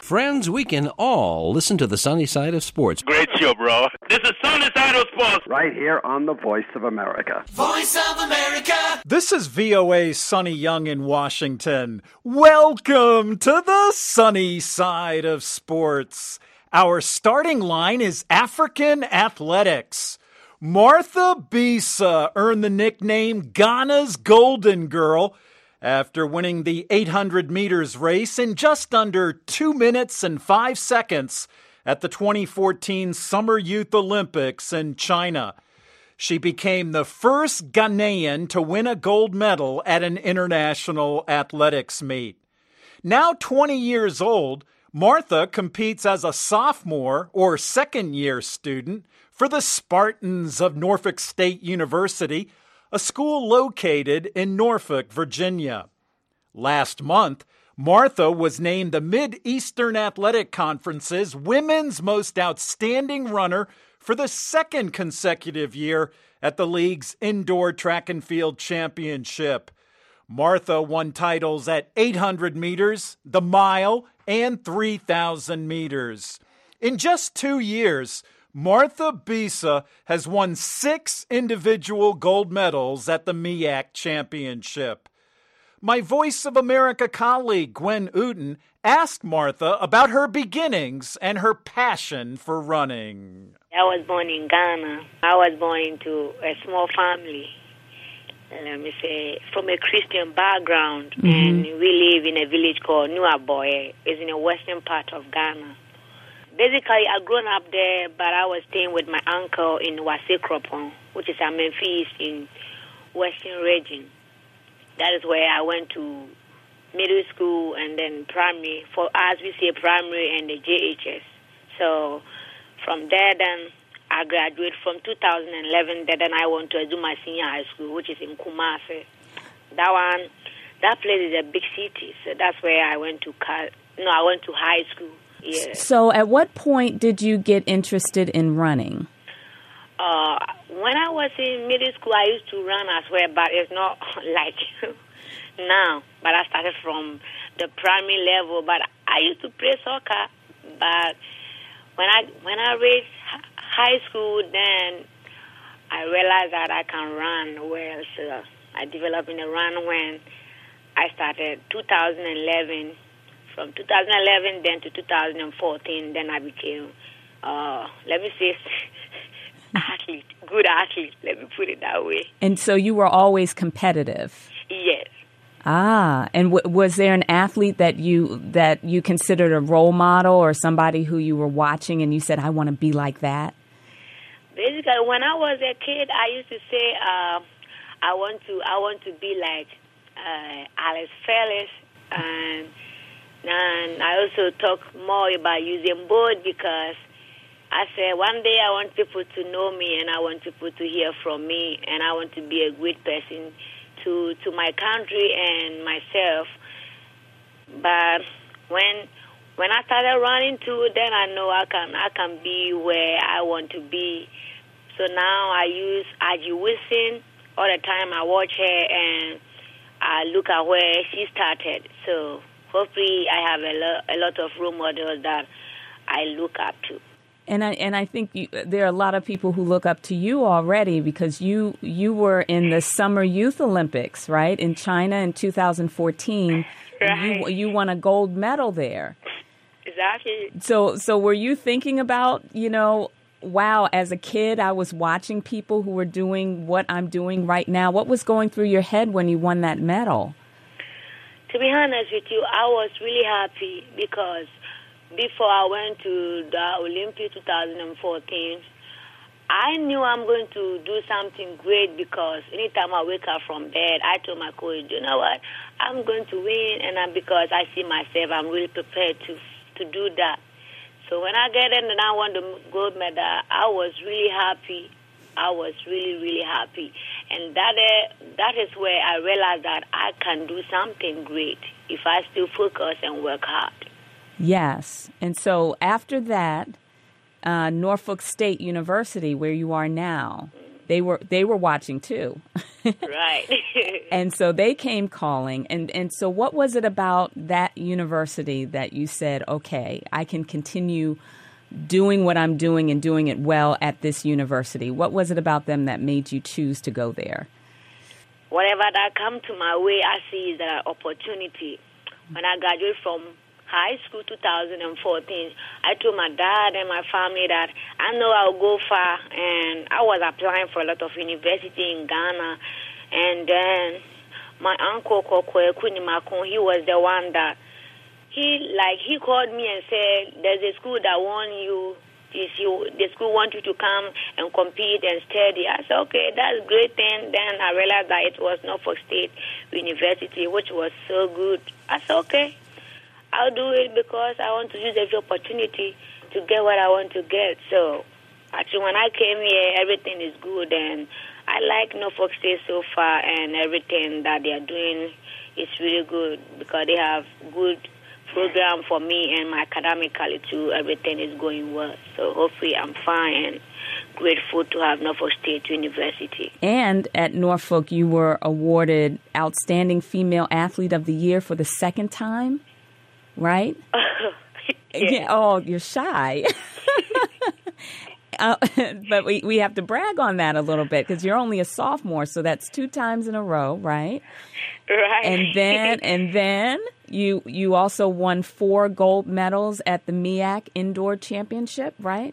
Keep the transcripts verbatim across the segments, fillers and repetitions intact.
friends, we can all listen to the sunny side of sports. Great show, bro. This is Sunny Side of Sports. Right here on the Voice of America. Voice of America. This is V O A's Sonny Young in Washington. Welcome to the sunny side of sports. Our starting line is African athletics. Martha Bisa earned the nickname Ghana's Golden Girl after winning the eight hundred meters race in just under two minutes and five seconds at the twenty fourteen Summer Youth Olympics in China. She became the first Ghanaian to win a gold medal at an international athletics meet. Now twenty years old, Martha competes as a sophomore or second-year student for the Spartans of Norfolk State University, a school located in Norfolk, Virginia. Last month, Martha was named the Mid-Eastern Athletic Conference's Women's Most Outstanding Runner for the second consecutive year at the league's Indoor Track and Field Championship. Martha won titles at eight hundred meters, the mile, and three thousand meters. In just two years, Martha Bisa has won six individual gold medals at the M E A C Championship. My Voice of America colleague, Gwen Uten, asked Martha about her beginnings and her passion for running. I was born in Ghana. I was born into a small family, let me say, from a Christian background. Mm-hmm. And we live in a village called Nuaboye. It's in the western part of Ghana. Basically, I grew up there, but I was staying with my uncle in Wase-Kropong, which is a Memphis in western region. That is where I went to middle school and then primary. For us, we say primary and the J H S. So from there, then I graduated from two thousand eleven. Then I went to do my senior high school, which is in Kumasi. That one, that place is a big city, so that's where I went to. No, I went to high school. Yeah. So, at what point did you get interested in running? Uh, when I was in middle school, I used to run as well, but it's not like now. But I started from the primary level. But I used to play soccer. But when I when I reached high school, then I realized that I can run well. So I developed in a run when I started two thousand eleven. From two thousand eleven then to two thousand fourteen, then I became, uh, let me say, athlete, good athlete, let me put it that way. And so you were always competitive? Yes. Ah, and w- was there an athlete that you that you considered a role model or somebody who you were watching and you said, I want to be like that? Basically, when I was a kid, I used to say, uh, I want to I want to be like uh, Alex Felix, and And I also talk more about Usain Bolt because I said one day I want people to know me and I want people to hear from me and I want to be a great person to to my country and myself. But when when I started running too, then I know I can I can be where I want to be. So now I use Aji Wilson all the time. I watch her and I look at where she started. So hopefully, I have a, lo- a lot of role models that I look up to. And I and I think you, there are a lot of people who look up to you already because you you were in the Summer Youth Olympics, right, in China in two thousand fourteen. Right. And you you won a gold medal there. Exactly. So so were you thinking about, you know, wow, as a kid, I was watching people who were doing what I'm doing right now. What was going through your head when you won that medal? To be honest with you, I was really happy because before I went to the Olympics twenty fourteen, I knew I'm going to do something great because anytime I wake up from bed, I told my coach, you know what, I'm going to win, and I'm, because I see myself, I'm really prepared to to do that. So when I get in and I won the gold medal, I was really happy. I was really, really happy. And that uh, that is where I realized that I can do something great if I still focus and work hard. Yes. And so after that, uh, Norfolk State University, where you are now, they were they were watching too. Right. And so they came calling. And, and so what was it about that university that you said, okay, I can continue doing what I'm doing and doing it well at this university? What was it about them that made you choose to go there? Whatever that come to my way, I see is an opportunity. When I graduated from high school two thousand fourteen, I told my dad and my family that I know I'll go far, and I was applying for a lot of university in Ghana. And then my uncle, Kokwe Kunimakon, he was the one that, he like he called me and said, there's a school that want you, is you, the school want you to come and compete and study. I said, okay, that's a great thing. Then I realized that it was Norfolk State University, which was so good. I said, okay, I'll do it because I want to use every opportunity to get what I want to get. So actually, when I came here, everything is good, and I like Norfolk State so far, and everything that they are doing is really good because they have good program for me, and my academically too, everything is going well. So hopefully I'm fine and grateful to have Norfolk State University. And at Norfolk, you were awarded Outstanding Female Athlete of the Year for the second time, right? Yeah. Yeah. Oh, you're shy. Uh, but we, we have to brag on that a little bit because you're only a sophomore, so that's two times in a row, right? Right. And then and then you you also won four gold medals at the M I A C Indoor Championship, right?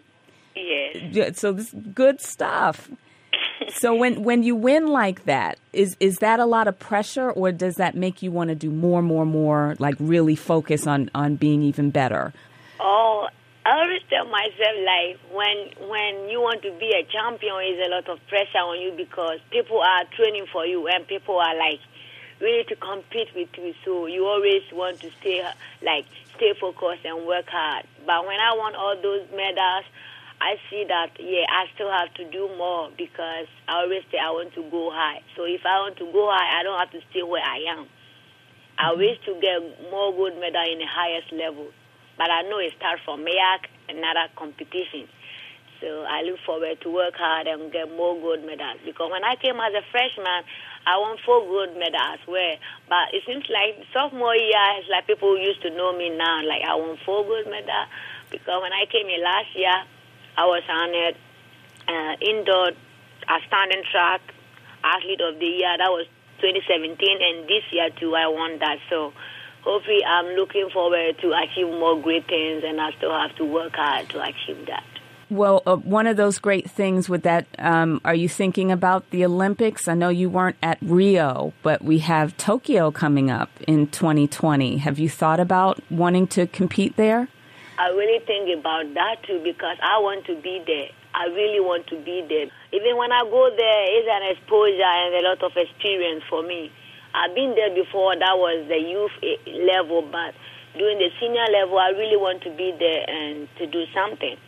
Yes. So this is good stuff. So when, when you win like that, is is that a lot of pressure, or does that make you want to do more, more, more, like really focus on, on being even better? Oh, I always tell myself, like, when when you want to be a champion, is a lot of pressure on you because people are training for you and people are, like, ready to compete with you. So you always want to stay, like, stay focused and work hard. But when I won all those medals, I see that, yeah, I still have to do more because I always say I want to go high. So if I want to go high, I don't have to stay where I am. I wish to get more gold medal in the highest level. But I know it starts from M I A C and other competitions. So I look forward to work hard and get more gold medals. Because when I came as a freshman, I won four gold medals. Where, but it seems like sophomore year, it's like people used to know me now. Like I won four gold medals. Because when I came here last year, I was honored uh, indoor outstanding track athlete of the year. That was twenty seventeen, and this year too, I won that. So hopefully, I'm looking forward to achieve more great things, and I still have to work hard to achieve that. Well, uh, one of those great things with that, um, are you thinking about the Olympics? I know you weren't at Rio, but we have Tokyo coming up in twenty twenty. Have you thought about wanting to compete there? I really think about that, too, because I want to be there. I really want to be there. Even when I go there, it's an exposure and a lot of experience for me. I've been there before. That was the youth level, but during the senior level, I really want to be there and to do something.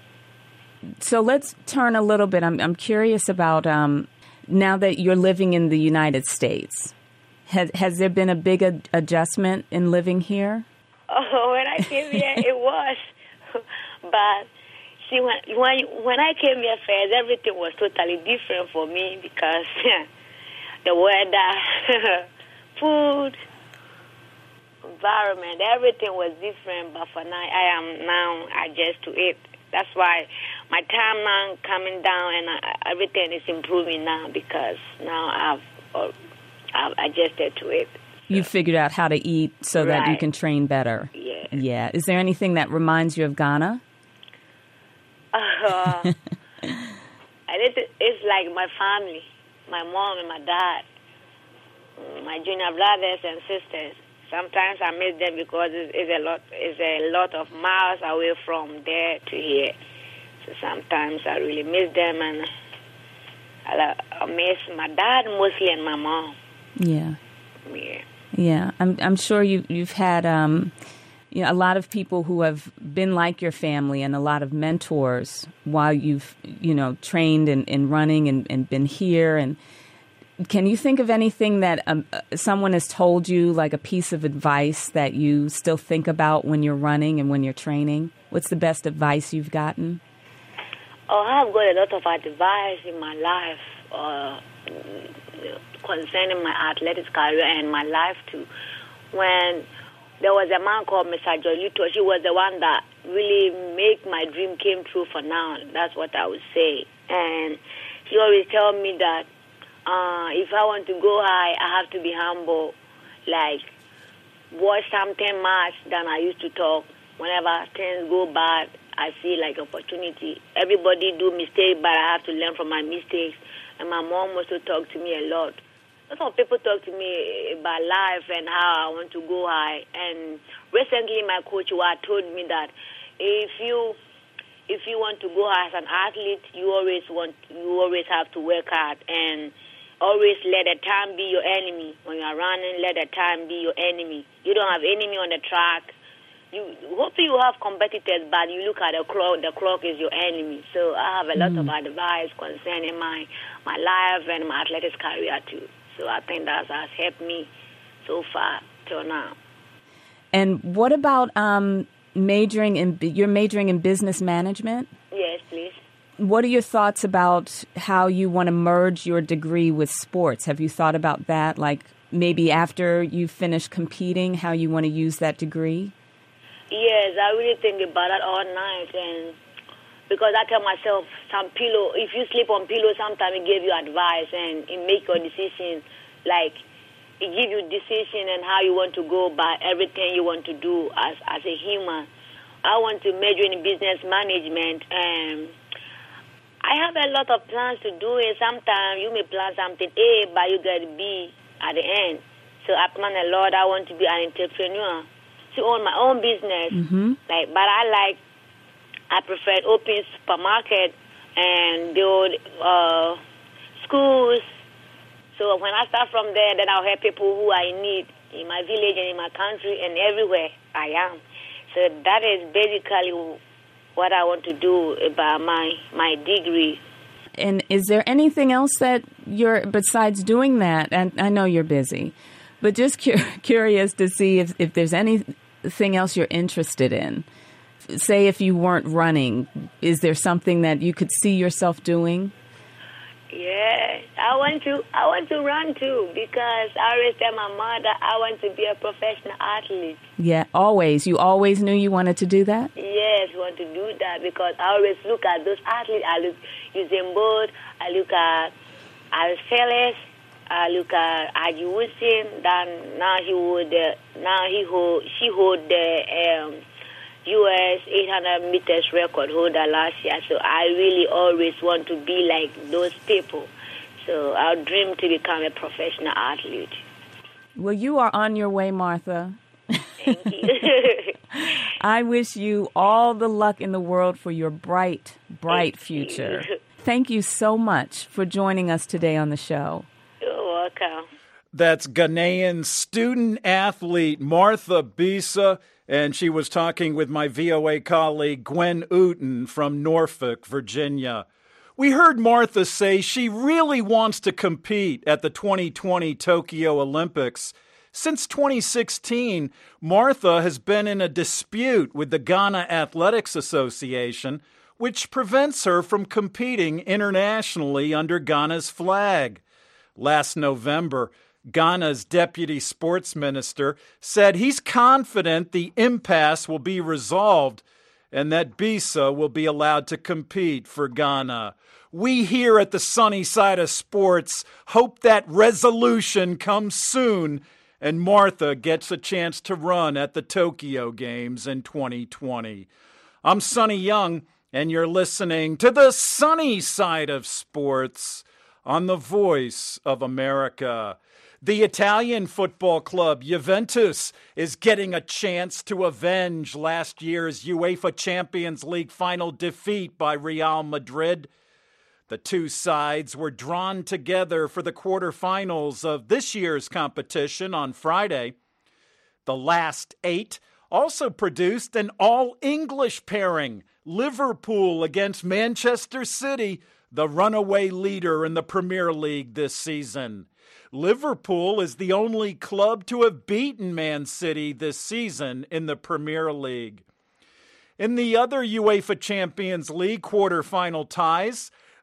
So let's turn a little bit. I'm, I'm curious about um, now that you're living in the United States. Has, has there been a big ad- adjustment in living here? Oh, when I came here, it was. But see, when, when when I came here first, everything was totally different for me because the weather, food, environment, everything was different. But for now, I am now adjust to it. That's why my time now coming down and I, everything is improving now because now I've uh, I've adjusted to it. You figured out how to eat so Right. that you can train better. Yeah. Yeah. Is there anything that reminds you of Ghana? Uh, and it, it's like my family, my mom and my dad, my junior brothers and sisters. Sometimes I miss them because it's, it's a lot. It's a lot of miles away from there to here. So sometimes I really miss them, and I, I miss my dad mostly and my mom. Yeah. Yeah. Yeah. I'm I'm sure you you've had um you know, a lot of people who have been like your family and a lot of mentors while you've, you know, trained in, in running and, and been here. And can you think of anything that um, someone has told you, like a piece of advice that you still think about when you're running and when you're training? What's the best advice you've gotten? Oh, I've got a lot of advice in my life. Uh, concerning my athletics career and my life too. When there was a man called Mister Jolito, he was the one that really made my dream came true for now. That's what I would say. And he always tell me that uh, if I want to go high, I have to be humble. Like, watch something much than I used to talk. Whenever things go bad, I see like opportunity. Everybody do mistakes, but I have to learn from my mistakes. And my mom also talked to me a lot. Some people talk to me about life and how I want to go high. And recently, my coach told me that if you if you want to go high as an athlete, you always want you always have to work hard and always let the time be your enemy. When you are running, let the time be your enemy. You don't have enemy on the track. You hopefully you have competitors, but you look at the clock. The clock is your enemy. So I have a lot mm. of advice concerning my my life and my athletics career too. So I think that has helped me so far till now. And what about um, majoring in, you're majoring in business management? Yes, please. What are your thoughts about how you want to merge your degree with sports? Have you thought about that? Like maybe after you finish competing, how you want to use that degree? Yes, I really think about that all night. And because I tell myself, some pillow, if you sleep on pillow, sometimes it gives you advice and it make your decision, like it gives you decision and how you want to go by everything you want to do as, as a human. I want to major in business management, and I have a lot of plans to do it. Sometimes you may plan something A, but you get B at the end. So I plan a lot. I want to be an entrepreneur, to own my own business. Mm-hmm. Like, but I like, I prefer open supermarket and build uh, schools. So when I start from there, then I'll help people who are in need in my village and in my country and everywhere I am. So that is basically what I want to do about my, my degree. And is there anything else that you're, besides doing that, and I know you're busy, but just cu- curious to see if, if there's anything else you're interested in. Say if you weren't running, is there something that you could see yourself doing? Yeah, I want to I want to run too, because I always tell my mother I want to be a professional athlete. Yeah, always. You always knew you wanted to do that? Yes, want to do that because I always look at those athletes. I look Usain Bolt, I look at Alex Felix, I look at Adi Wilson. Then now he would uh, now he hold she hold the um, U S eight hundred meters record holder last year. So I really always want to be like those people. So I dream to become a professional athlete. Well, you are on your way, Martha. Thank you. I wish you all the luck in the world for your bright, bright Thank future. You. Thank you so much for joining us today on the show. You're welcome. That's Ghanaian student athlete Martha Bisa, and she was talking with my V O A colleague Gwen Ooten from Norfolk, Virginia. We heard Martha say she really wants to compete at the twenty twenty Tokyo Olympics. Since twenty sixteen, Martha has been in a dispute with the Ghana Athletics Association, which prevents her from competing internationally under Ghana's flag. Last November, Ghana's deputy sports minister said he's confident the impasse will be resolved and that Bisa will be allowed to compete for Ghana. We here at the Sunny Side of Sports hope that resolution comes soon and Martha gets a chance to run at the Tokyo Games in twenty twenty. I'm Sonny Young, and you're listening to the Sunny Side of Sports on the Voice of America. The Italian football club Juventus is getting a chance to avenge last year's UEFA Champions League final defeat by Real Madrid. The two sides were drawn together for the quarterfinals of this year's competition on Friday. The last eight also produced an all-English pairing, Liverpool against Manchester City, the runaway leader in the Premier League this season. Liverpool is the only club to have beaten Man City this season in the Premier League. In the other UEFA Champions League quarterfinal ties,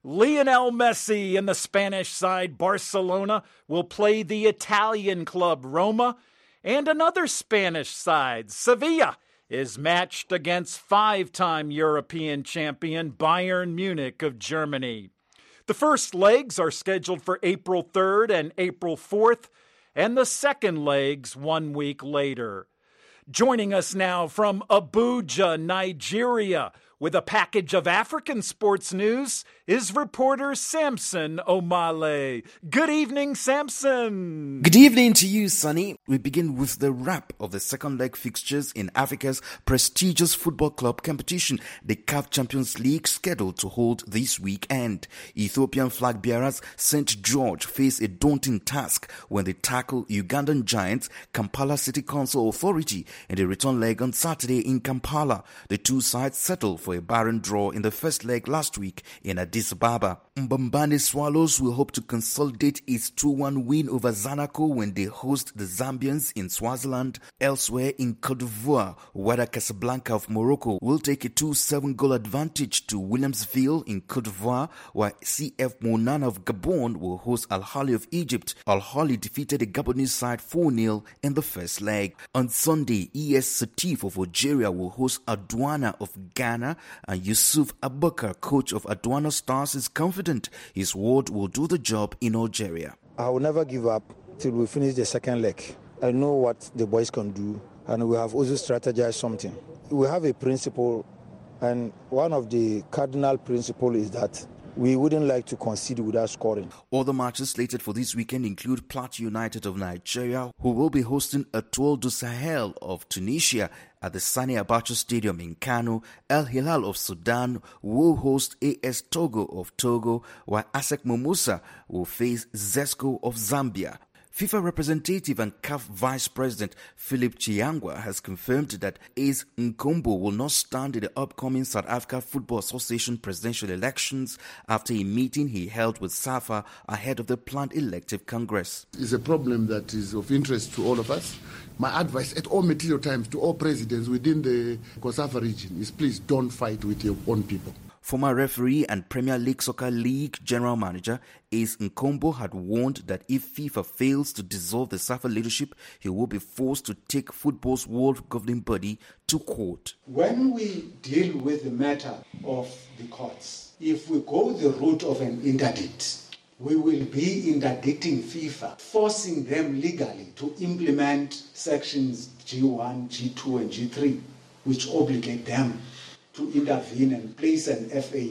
Lionel Messi and the Spanish side Barcelona will play the Italian club Roma, and another Spanish side, Sevilla, is matched against five-time European champion Bayern Munich of Germany. The first legs are scheduled for April third and April fourth, and the second legs one week later. Joining us now from Abuja, Nigeria, with a package of African sports news is reporter Samson Omale. Good evening, Samson. Good evening to you, Sonny. We begin with the wrap of the second leg fixtures in Africa's prestigious football club competition, the C A F Champions League, scheduled to hold this weekend. Ethiopian flag bearers Saint George face a daunting task when they tackle Ugandan giants Kampala City Council Authority in the return leg on Saturday in Kampala. The two sides settled for a barren draw in the first leg last week in Addis Ababa. Mbambane Swallows will hope to consolidate its two one win over Zanaco when they host the Zambians in Swaziland. Elsewhere in Cote d'Ivoire, Wydad Casablanca of Morocco will take a two seven goal advantage to Williamsville in Cote d'Ivoire, while C F Monana of Gabon will host Al Ahly of Egypt. Al Ahly defeated the Gabonese side four nil in the first leg. On Sunday, E S Setif of Algeria will host Adouana of Ghana, and Yusuf Abubakar, coach of Adouana Stars, is confident his ward will do the job in Algeria. I will never give up till we finish the second leg. I know what the boys can do, and we have also strategized something. We have a principle, and one of the cardinal principles is that we wouldn't like to concede without scoring. Other matches slated for this weekend include Plateau United of Nigeria, who will be hosting Etoile du Sahel of Tunisia at the Sani Abacha Stadium in Kano. El Hilal of Sudan will host A S Togo of Togo, while ASEC Mimosa will face Zesco of Zambia. FIFA representative and C A F Vice President Philip Chiangwa has confirmed that Ace Nkombo will not stand in the upcoming South Africa Football Association presidential elections after a meeting he held with SAFA ahead of the planned elective congress. It's a problem that is of interest to all of us. My advice at all material times to all presidents within the COSAFA region is please don't fight with your own people. Former referee and Premier League Soccer League General Manager Ace Nkombo had warned that if FIFA fails to dissolve the SAFA leadership, he will be forced to take football's world governing body to court. When we deal with the matter of the courts, if we go the route of an interdict, we will be interdicting FIFA, forcing them legally to implement sections G one, G two, and G three, which obligate them to intervene and place an F A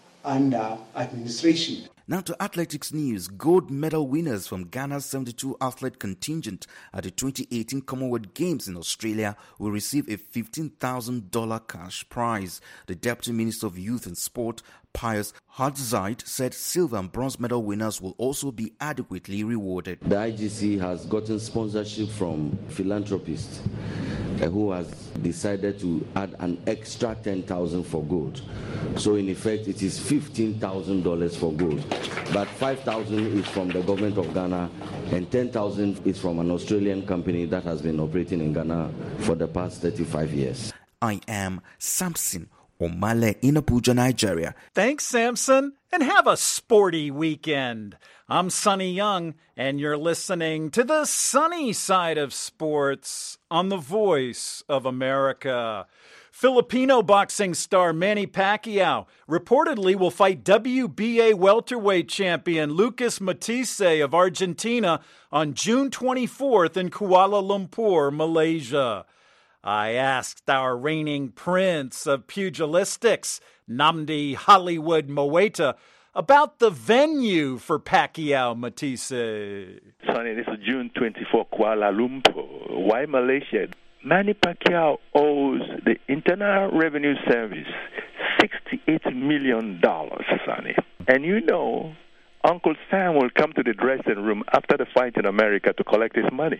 under administration. Now to athletics news. Gold medal winners from Ghana's seventy-two athlete contingent at the twenty eighteen Commonwealth Games in Australia will receive a fifteen thousand dollars cash prize. The Deputy Minister of Youth and Sport, Pius Hardzeit, said silver and bronze medal winners will also be adequately rewarded. The I G C has gotten sponsorship from philanthropists uh, who has decided to add an extra ten thousand dollars for gold. So in effect, it is fifteen thousand dollars for gold. But five thousand dollars is from the government of Ghana and ten thousand dollars is from an Australian company that has been operating in Ghana for the past thirty-five years. I am Samson Omale in Abuja, Nigeria. Thanks, Samson, and have a sporty weekend. I'm Sonny Young, and you're listening to the sunny side of sports on the Voice of America. Filipino boxing star Manny Pacquiao reportedly will fight W B A welterweight champion Lucas Matisse of Argentina on June twenty-fourth in Kuala Lumpur, Malaysia. I asked our reigning prince of pugilistics, Nnamdi Hollywood Moeta, about the venue for Pacquiao Matisse. Sonny, this is June twenty-fourth, Kuala Lumpur. Why Malaysia? Manny Pacquiao owes the Internal Revenue Service sixty-eight million dollars, Sonny. And you know, Uncle Sam will come to the dressing room after the fight in America to collect his money.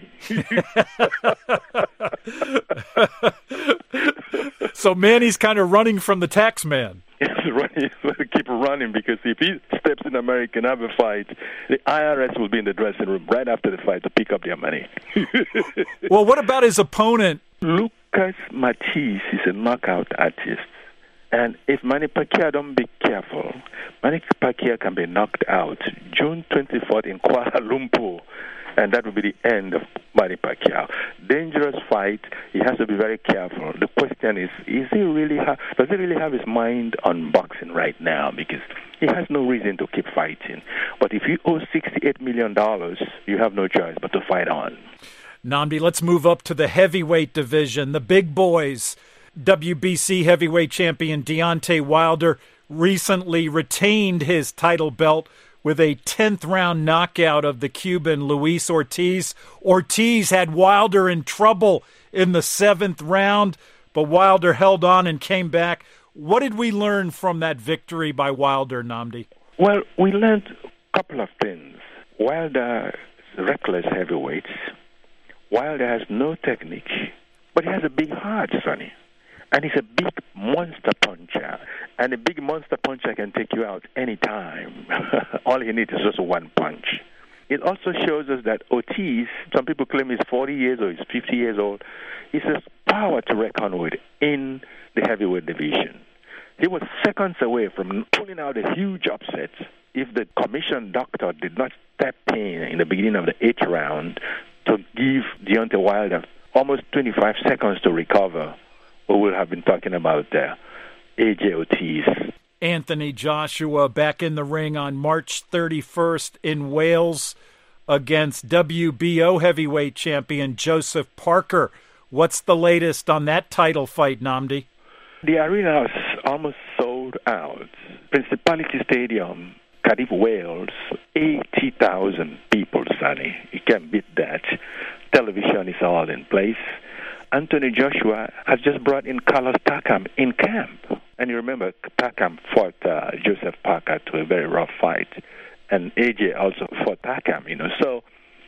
So Manny's kind of running from the tax man. He's running, keep running, because if he steps in America and have a fight, the I R S will be in the dressing room right after the fight to pick up their money. Well, what about his opponent? Lucas Matisse is a knockout artist. And if Manny Pacquiao don't be careful, Manny Pacquiao can be knocked out June twenty-fourth in Kuala Lumpur, and that will be the end of Manny Pacquiao. Dangerous fight. He has to be very careful. The question is, is he really ha- does he really have his mind on boxing right now? Because he has no reason to keep fighting. But if you owe sixty-eight million dollars, you have no choice but to fight on. Nnamdi, let's move up to the heavyweight division, the big boys. W B C heavyweight champion Deontay Wilder recently retained his title belt with a tenth round knockout of the Cuban Luis Ortiz. Ortiz had Wilder in trouble in the seventh round, but Wilder held on and came back. What did we learn from that victory by Wilder, Nnamdi? Well, we learned a couple of things. Wilder is reckless heavyweight. Wilder has no technique, but he has a big heart, Sonny. And he's a big monster puncher. And a big monster puncher can take you out anytime. All he needs is just one punch. It also shows us that Ortiz, some people claim he's forty years old, he's fifty years old. He's a power to reckon with in the heavyweight division. He was seconds away from pulling out a huge upset if the commission doctor did not step in in the beginning of the eighth round to give Deontay Wilder almost twenty-five seconds to recover. We will have been talking about uh, A J Ortiz. Anthony Joshua back in the ring on March thirty-first in Wales against W B O heavyweight champion Joseph Parker. What's the latest on that title fight, Nnamdi? The arena is almost sold out. Principality Stadium, Cardiff, Wales, eighty thousand people, Sonny. You can't beat that. Television is all in place. Anthony Joshua has just brought in Carlos Takam in camp. And you remember, Takam fought uh, Joseph Parker to a very rough fight. And A J also fought Takam, you know. So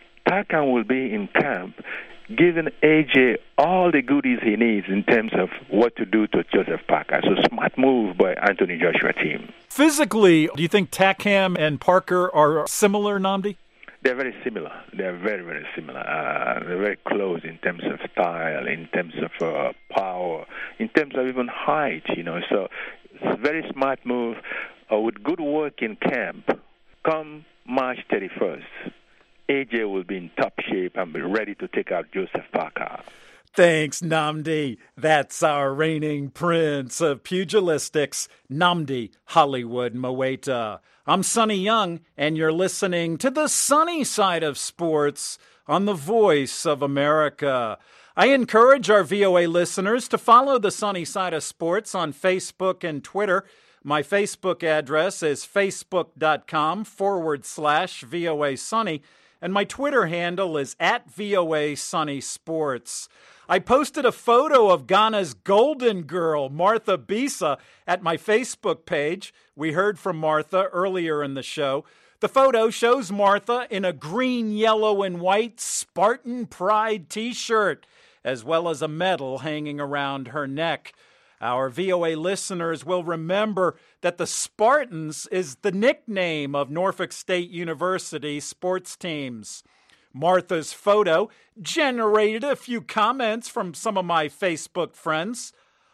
Takam will be in camp, giving A J all the goodies he needs in terms of what to do to Joseph Parker. So smart move by Anthony Joshua team. Physically, do you think Takam and Parker are similar, Nnamdi? They're very similar. They're very, very similar. Uh, they're very close in terms of style, in terms of uh, power, in terms of even height, you know. So it's a very smart move. Uh, with good work in camp, come March thirty-first, A J will be in top shape and be ready to take out Joseph Parker. Thanks, Nnamdi. That's our reigning prince of pugilistics, Nnamdi Hollywood Moeta. I'm Sonny Young, and you're listening to the sunny side of sports on the Voice of America. I encourage our V O A listeners to follow the sunny side of sports on Facebook and Twitter. My Facebook address is facebook.com forward slash VOA Sunny, and my Twitter handle is at VOA Sunny Sports. I posted a photo of Ghana's golden girl, Martha Bisa, at my Facebook page. We heard from Martha earlier in the show. The photo shows Martha in a green, yellow, and white Spartan Pride t-shirt, as well as a medal hanging around her neck. Our V O A listeners will remember that the Spartans is the nickname of Norfolk State University sports teams. Martha's photo generated a few comments from some of my Facebook friends.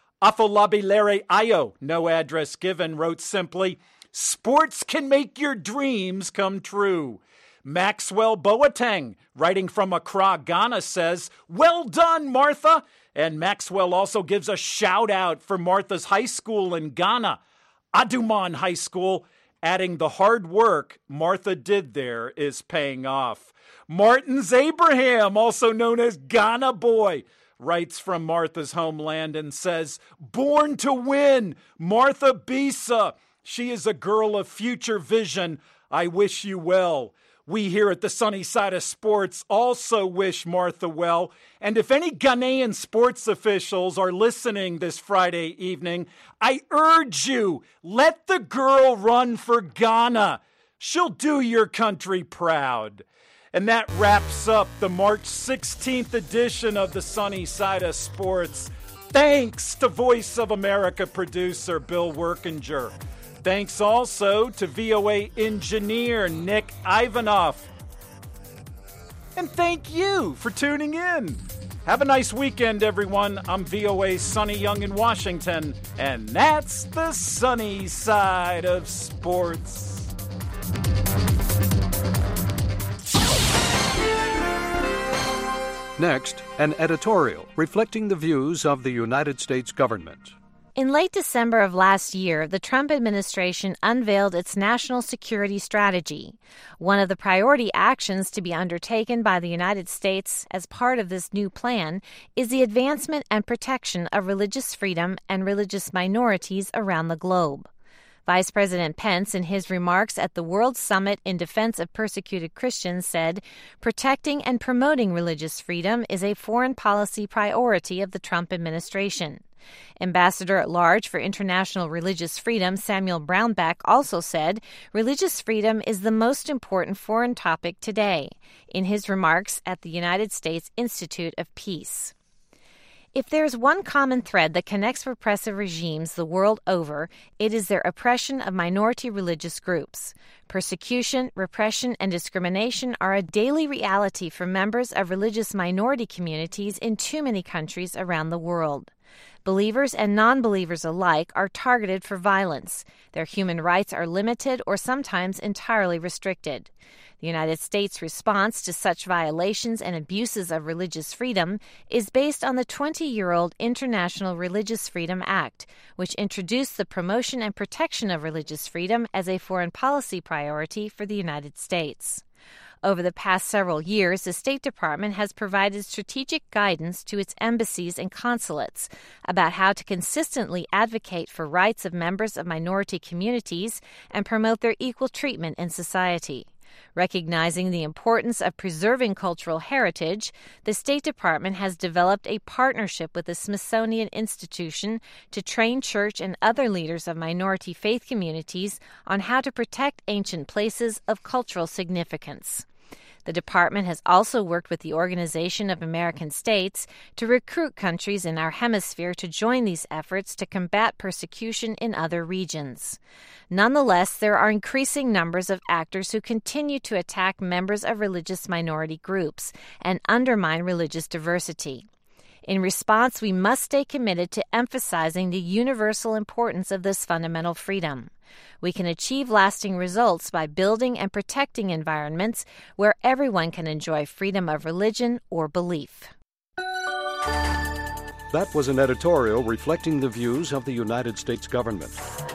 Afolabilere Ayo, no address given, wrote simply, "Sports can make your dreams come true." Maxwell Boateng, writing from Accra, Ghana, says, "Well done, Martha." And Maxwell also gives a shout out for Martha's high school in Ghana, Aduman High School, adding the hard work Martha did there is paying off. Martins Abraham, also known as Ghana Boy, writes from Martha's homeland and says, "Born to win, Martha Bisa. She is a girl of future vision. I wish you well." We here at the Sunny Side of Sports also wish Martha well. And if any Ghanaian sports officials are listening this Friday evening, I urge you, let the girl run for Ghana. She'll do your country proud. And that wraps up the March sixteenth edition of the Sunny Side of Sports. Thanks to Voice of America producer Bill Workinger. Thanks also to V O A engineer Nick Ivanoff. And thank you for tuning in. Have a nice weekend, everyone. I'm V O A's Sonny Young in Washington, and that's the sunny side of sports. Next, an editorial reflecting the views of the United States government. In late December of last year, the Trump administration unveiled its national security strategy. One of the priority actions to be undertaken by the United States as part of this new plan is the advancement and protection of religious freedom and religious minorities around the globe. Vice President Pence, in his remarks at the World Summit in Defense of Persecuted Christians, said, "Protecting and promoting religious freedom is a foreign policy priority of the Trump administration." Ambassador at Large for International Religious Freedom, Samuel Brownback, also said, "Religious freedom is the most important foreign topic today," in his remarks at the United States Institute of Peace. If there is one common thread that connects repressive regimes the world over, it is their oppression of minority religious groups. Persecution, repression, and discrimination are a daily reality for members of religious minority communities in too many countries around the world. Believers and non-believers alike are targeted for violence. Their human rights are limited or sometimes entirely restricted. The United States' response to such violations and abuses of religious freedom is based on the twenty-year-old International Religious Freedom Act, which introduced the promotion and protection of religious freedom as a foreign policy priority for the United States. Over the past several years, the State Department has provided strategic guidance to its embassies and consulates about how to consistently advocate for rights of members of minority communities and promote their equal treatment in society. Recognizing the importance of preserving cultural heritage, the State Department has developed a partnership with the Smithsonian Institution to train church and other leaders of minority faith communities on how to protect ancient places of cultural significance. The department has also worked with the Organization of American States to recruit countries in our hemisphere to join these efforts to combat persecution in other regions. Nonetheless, there are increasing numbers of actors who continue to attack members of religious minority groups and undermine religious diversity. In response, we must stay committed to emphasizing the universal importance of this fundamental freedom. We can achieve lasting results by building and protecting environments where everyone can enjoy freedom of religion or belief. That was an editorial reflecting the views of the United States government.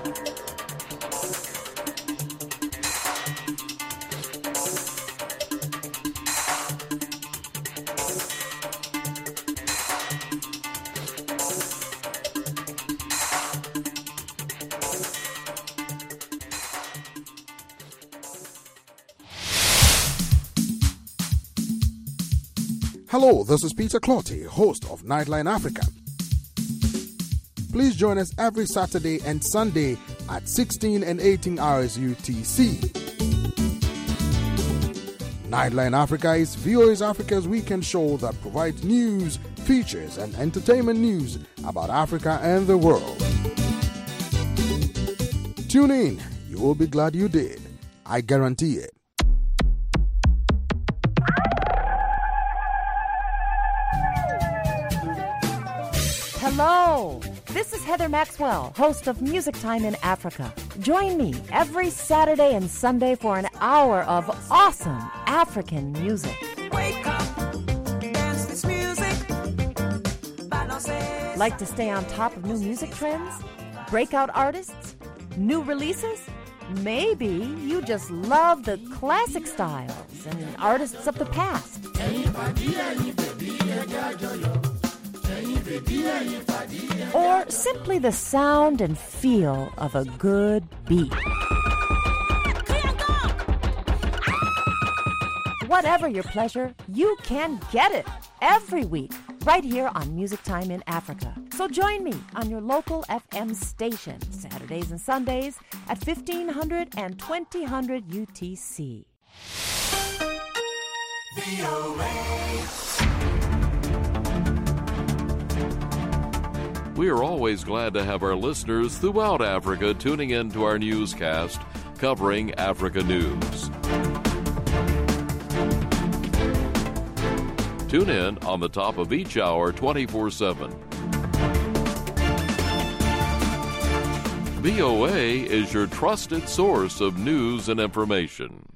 Hello, this is Peter Clotty, host of Nightline Africa. Please join us every Saturday and Sunday at sixteen and eighteen hours U T C. Nightline Africa is V O A's Africa's weekend show that provides news, features, and entertainment news about Africa and the world. Tune in. You will be glad you did. I guarantee it. Hello, this is Heather Maxwell, host of Music Time in Africa. Join me every Saturday and Sunday for an hour of awesome African music. Wake up, dance this music. Like to stay on top of new music trends? Breakout artists? New releases? Maybe you just love the classic styles and artists of the past. Or simply the sound and feel of a good beat. Whatever your pleasure, you can get it every week right here on Music Time in Africa. So join me on your local F M station Saturdays and Sundays at fifteen hundred and twenty hundred U T C. V O A. We are always glad to have our listeners throughout Africa tuning in to our newscast covering Africa news. Tune in on the top of each hour twenty-four seven. V O A is your trusted source of news and information.